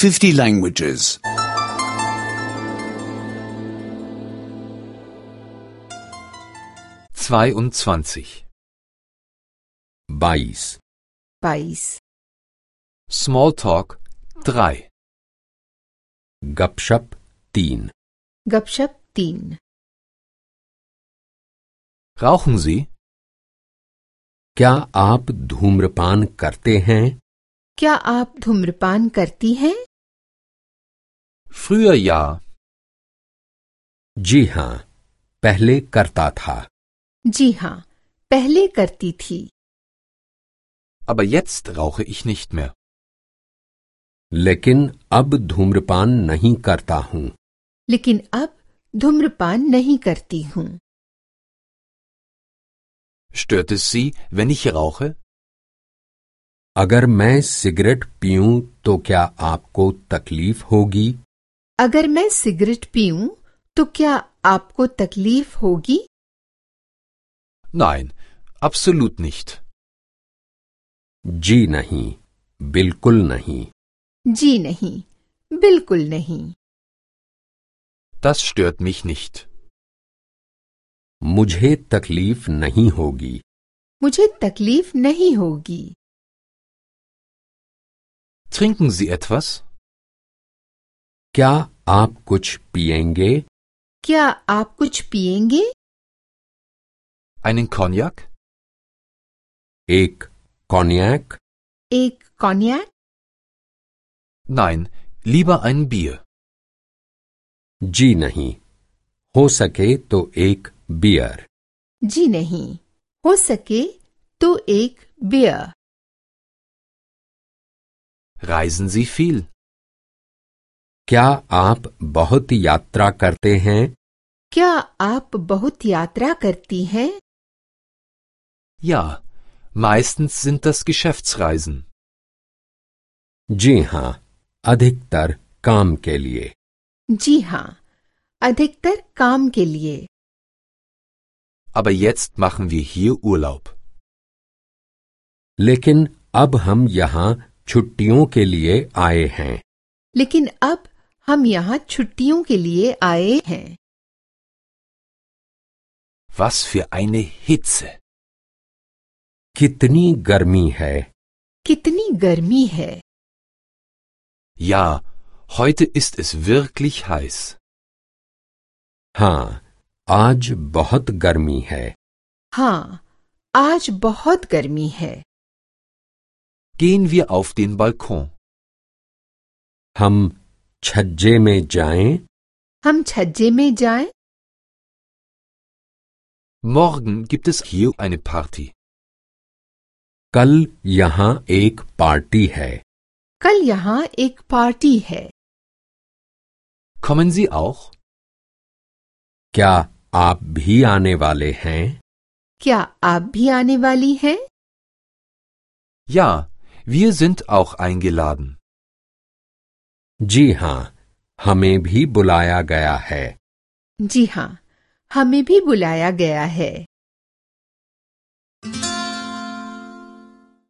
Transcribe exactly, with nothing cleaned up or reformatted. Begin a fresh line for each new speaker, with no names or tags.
fifty languages.
zweiundzwanzig.
बाईस,
बाईस,
Smalltalk drei.
गपशप तीन,
गपशप तीन,
Rauchen Sie?
क्या आप धूम्रपान करते हैं?
क्या आप धूम्रपान करती हैं?
Früher ja,
जी हाँ, पहले करता था।
जी हाँ, पहले करती थी,
aber jetzt rauche ich nicht mehr.
लेकिन अब धूम्रपान नहीं करता हूँ।
लेकिन अब धूम्रपान नहीं करती हूँ।
Stört es Sie, wenn ich rauche?
अगर मैं सिगरेट पीऊं तो क्या आपको तकलीफ होगी?
अगर मैं सिगरेट पीऊं तो क्या आपको तकलीफ होगी?
Nein, absolut nicht.
जी नहीं, बिल्कुल नहीं।
जी नहीं, बिल्कुल नहीं।
Das stört mich nicht.
मुझे तकलीफ नहीं होगी।
मुझे तकलीफ नहीं होगी।
Trinken Sie etwas?
क्या आप कुछ पिएंगे?
क्या आप कुछ पिएंगे?
Einen Cognac?
एक कॉन्याक?
एक कॉन्याक?
Nein, lieber ein Bier.
जी नहीं, हो सके तो एक बियर।
जी नहीं, हो सके तो एक बियर।
Reisen Sie viel?
क्या आप बहुत यात्रा करते हैं?
क्या आप बहुत यात्रा करती हैं?
Ja, meistens sind das Geschäftsreisen.
जी हाँ, अधिकतर काम के लिए।
जी हाँ, अधिकतर काम के लिए।
Aber jetzt machen wir hier Urlaub.
लेकिन अब हम यहाँ छुट्टियों के लिए आए हैं।
लेकिन अब हम यहाँ छुट्टियों के लिए आए हैं।
Was für eine Hitze!
कितनी गर्मी है।
कितनी गर्मी है।
Ja, heute ist es wirklich heiß.
हाँ, आज बहुत गर्मी है।
हाँ, आज बहुत गर्मी है।
Gehen wir auf den Balkon.
हम छज्जे में जाएं?
हम छज्जे में जाएं?
Morgen gibt es hier eine Party.
कल यहाँ एक पार्टी है।
कल यहाँ एक पार्टी है।
Kommen Sie auch?
क्या आप भी आने वाले हैं?
क्या आप भी आने वाली हैं?
Ja, wir sind auch eingeladen.
जी हाँ, हमें भी बुलाया गया है।
जी हाँ, हमें भी बुलाया गया है।